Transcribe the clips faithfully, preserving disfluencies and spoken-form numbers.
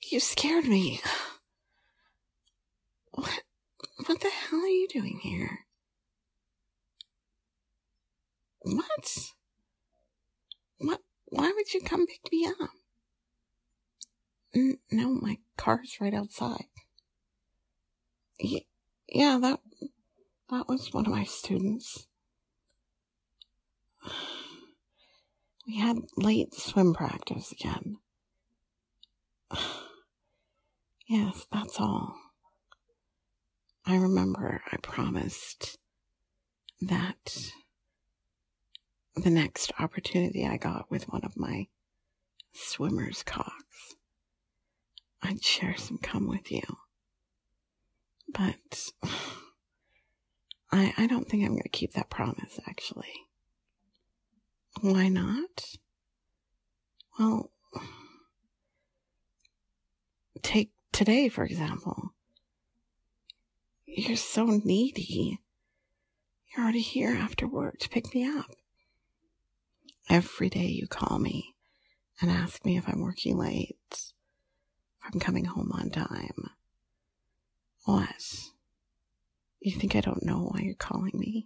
You scared me. What? What the hell are you doing here? What? What? Why would you come pick me up? N- no, my car's right outside. Y- yeah, that that was one of my students. We had late swim practice again. Yes, that's all. I remember I promised that the next opportunity I got with one of my swimmer's cocks, I'd share some cum with you. But I, I don't think I'm going to keep that promise, actually. Why not? Well, take today, for example. You're so needy. You're already here after work to pick me up. Every day you call me and ask me if I'm working late, if I'm coming home on time. What? You think I don't know why you're calling me?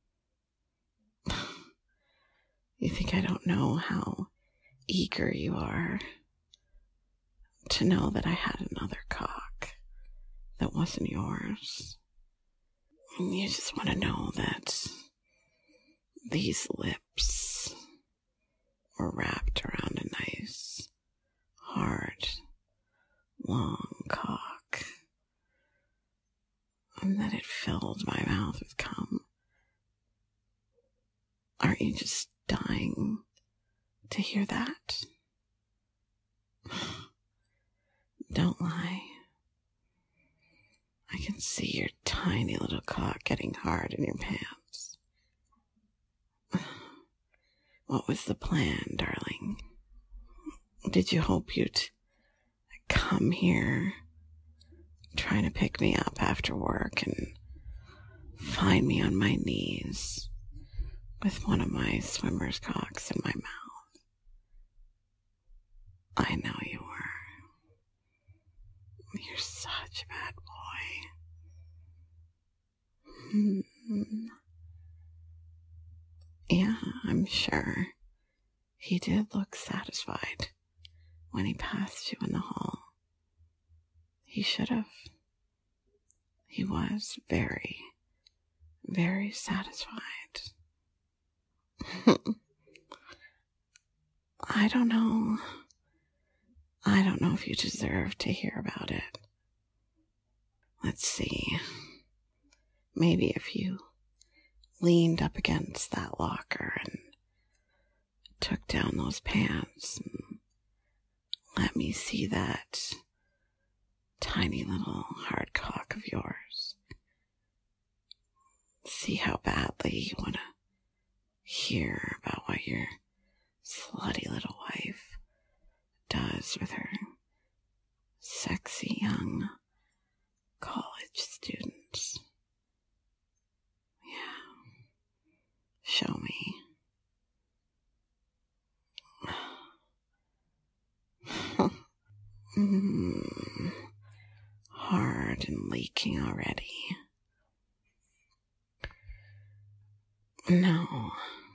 You think I don't know how eager you are to know that I had another cock that wasn't yours? And you just want to know that these lips were wrapped around a nice, hard, long cock, and that it filled my mouth with cum. Aren't you just dying to hear that? Don't lie. I can see your tiny little cock getting hard in your pants. What was the plan, darling? Did you hope you'd come here, trying to pick me up after work and find me on my knees with one of my swimmer's cocks in my mouth? I know you were. You're such a bad boy. Hmm. Yeah, I'm sure. He did look satisfied when he passed you in the hall. He should have. He was very, very satisfied. I don't know. I don't know if you deserve to hear about it. Let's see. Maybe if you leaned up against that locker and took down those pants and let me see that tiny little hard cock of yours. See how badly you want to hear about what your slutty little wife does with her sexy young college students. Yeah. Show me. mm, hard and leaking already. No.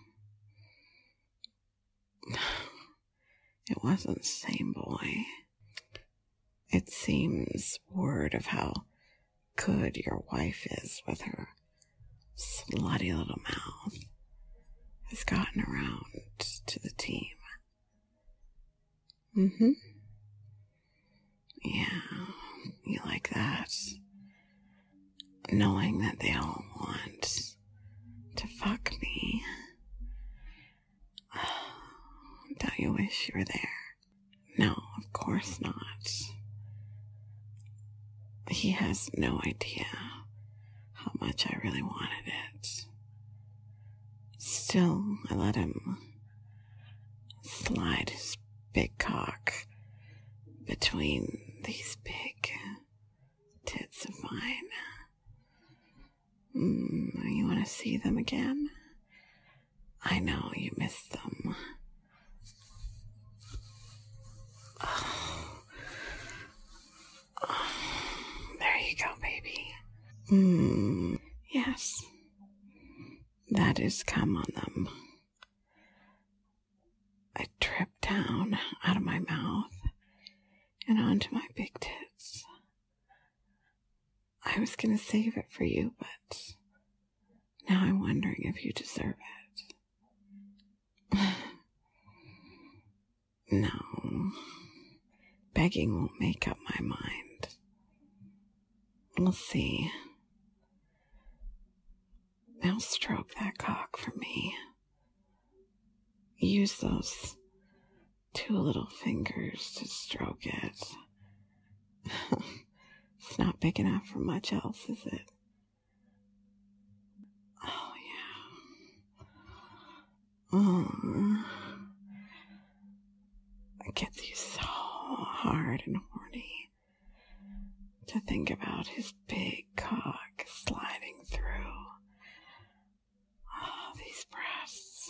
It wasn't the same boy. It seems word of how good your wife is with her slutty little mouth has gotten around to the team. Mm-hmm. Yeah, you like that. Knowing that they all want to fuck me. Don't you wish you were there? No, of course not. He has no idea how much I really wanted it. Still, I let him slide his big cock between these big tits of mine. Mm, you want to see them again? I know you missed them. Oh, Mm, yes, that is cum on them. I dripped down out of my mouth and onto my big tits. I was gonna save it for you, but now I'm wondering if you deserve it. No, begging won't make up my mind. We'll see. Now stroke that cock for me. Use those two little fingers to stroke it. It's not big enough for much else, is it? Oh, yeah. Oh. It gets you so hard and horny to think about his big cock sliding through. Oh, these breasts.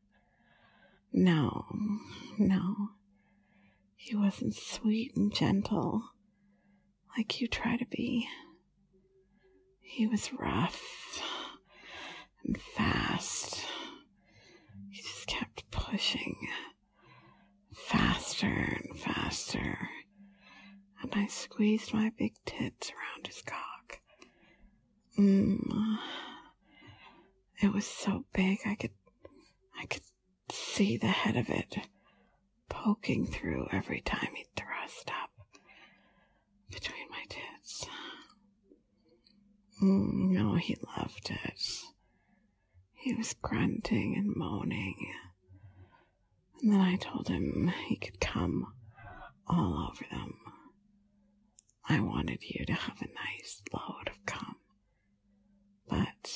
No, no. He wasn't sweet and gentle like you try to be. He was rough and fast. He just kept pushing faster and faster. And I squeezed my big tits around his cock. Mm. It was so big I could I could see the head of it poking through every time he thrust up between my tits. Mm, no, he loved it. He was grunting and moaning. And then I told him he could come all over them. I wanted you to have a nice load of cum. But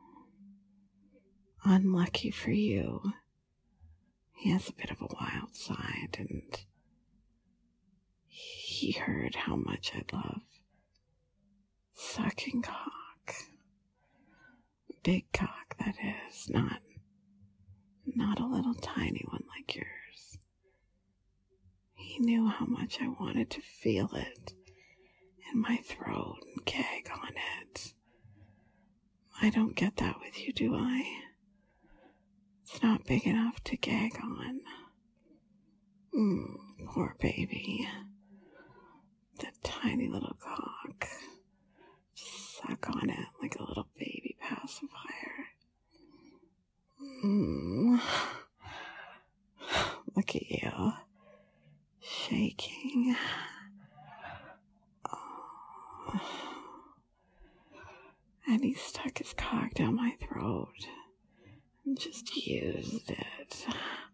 unlucky for you, he has a bit of a wild side, and he heard how much I love sucking cock. Big cock, that is, not, not a little tiny one like yours. He knew how much I wanted to feel it in my throat and gag on it. I don't get that with you, do I? It's not big enough to gag on. Mm, poor baby. That tiny little cock. Just suck on it like a little baby pacifier. Mm. Look at you. Shaking. Oh. And he stuck his cock down my throat and just used it.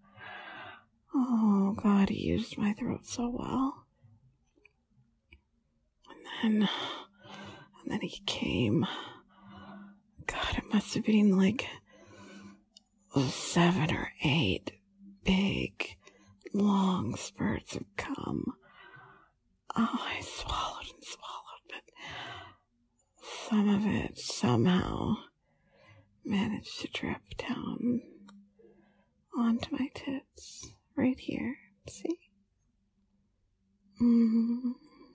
Oh, God, he used my throat so well. And then, and then he came. God, it must have been like seven or eight big, long spurts of cum. Oh, I swallowed and swallowed, but some of it somehow managed to drip down onto my tits right here. See? Mm.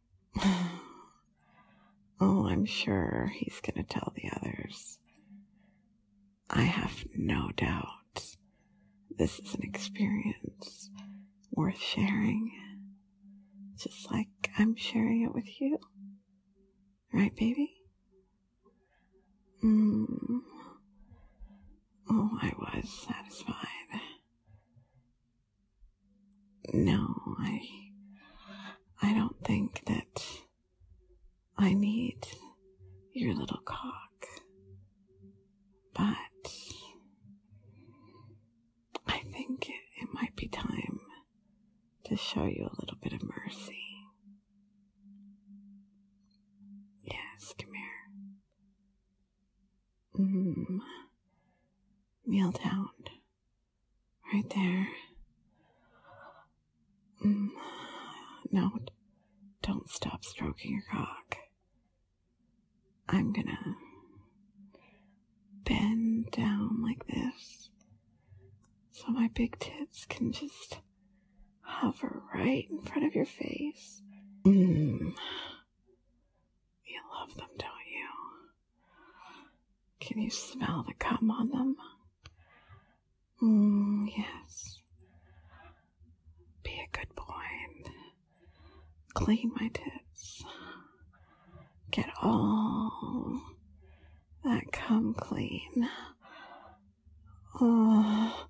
Oh, I'm sure he's gonna tell the others. I have no doubt this is an experience worth sharing, just like I'm sharing it with you. Right, baby? Mm. Oh, I was satisfied. No, I... I don't think that I need your little cock. But I think it, it might be time to show you a little bit of mercy. Yes, come here. Mm. Kneel down. Right there. Mm. No, don't stop stroking your cock. I'm gonna bend down like this so my big tits can just hover right in front of your face. Mm. You love them, don't you? Can you smell the cum on them? Mm, yes. Be a good boy and clean my tits. Get all that cum clean. Oh,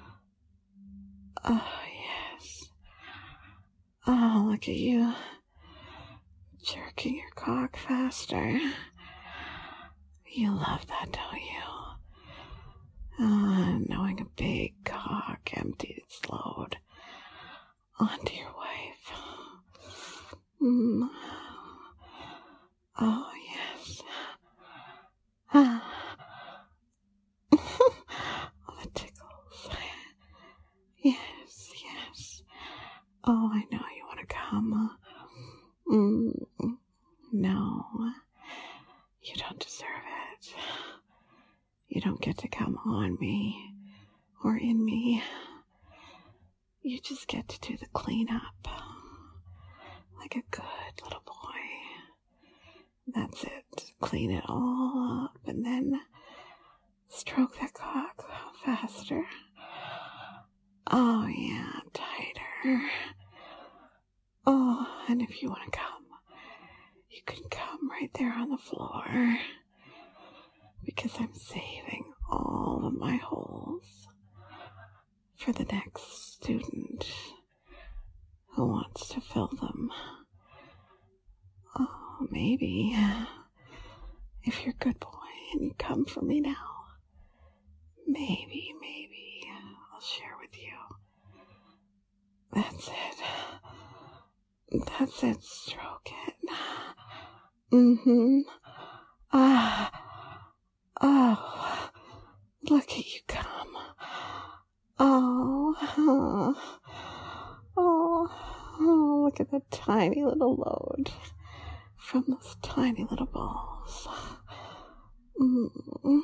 oh yes. Oh, look at you. Jerking your cock faster. You love that, don't you? Uh, knowing a big cock emptied its load onto your wife. Mm. Oh, yes. Ah. Oh, the tickles. Yes, yes. Oh, I know you want to come. Mm. No, you don't deserve it. You don't get to come on me or in me. You just get to do the cleanup. Like a good little boy. That's it. Clean it all up and then stroke that cock faster. Oh yeah, tighter. Oh, and if you want to come, you can come right there on the floor. Because I'm saving all of my holes for the next student who wants to fill them. Oh, maybe if you're a good boy and you come for me now, maybe, maybe I'll share with you. That's it. That's it. Stroke it. Mm-hmm. Ah. Oh. Look at you come. Oh. Oh. Oh. Look at that tiny little load from those tiny little balls. Mm.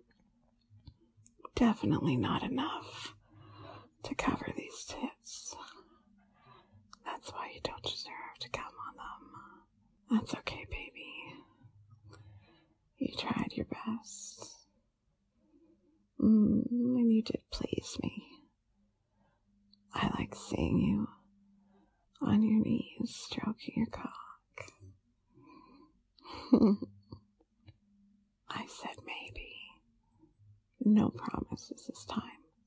Definitely not enough to cover these tits. That's why you don't deserve to come on them. That's okay, baby. You tried your best. Mm, and you did please me. I like seeing you on your knees stroking your cock. I said maybe. No promises this time.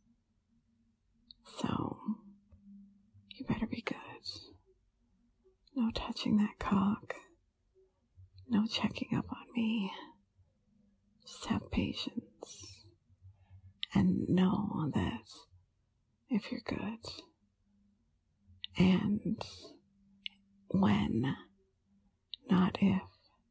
So, you better be good. No touching that cock. No checking up on me. Just have patience. And know that if you're good, and when, not if,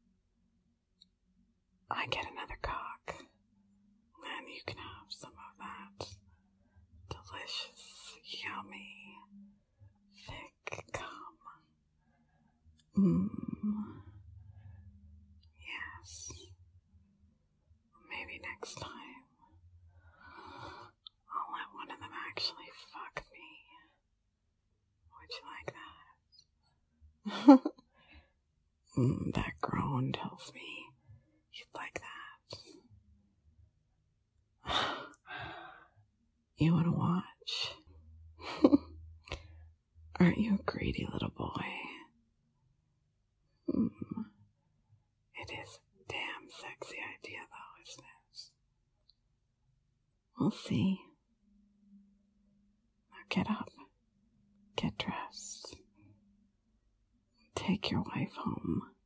I get another cock, then you can have some of that delicious, yummy, thick cum. Mmm. Yes. Maybe next time I'll let one of them actually fuck me. Would you like that? mm, that groan tells me you'd like that. You want to watch? Aren't you a greedy little boy? Mm. It is a damn sexy idea, though, isn't it? We'll see. Now get up. Get dressed. Take your wife home.